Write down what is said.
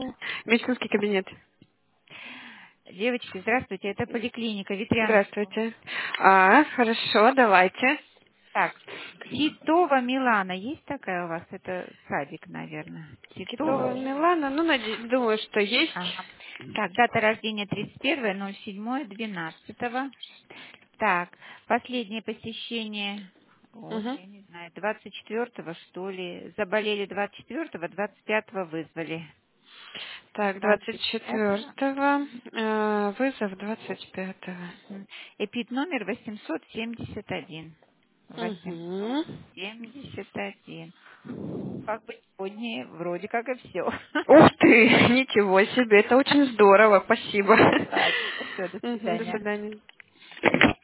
Медицинский кабинет. Девочки, здравствуйте, это поликлиника Ветрянка. Здравствуйте. Хорошо, давайте. Так, Титова Милана, есть такая у вас? Это садик, наверное. Китовая Титова. Милана, думаю, что есть. Ага. Так, дата рождения 31.07.12. Так, последнее посещение, Угу. я не знаю, 24-го, что ли. Заболели 24-го, 25-го вызвали. Так, 25-го. 24-го, вызов 25-го. Эпид номер 871. Угу. 871. Как бы сегодня вроде как и все. Ух ты, ничего себе, это очень здорово, спасибо. Ладно, все, до Мгм, до свидания. свидания.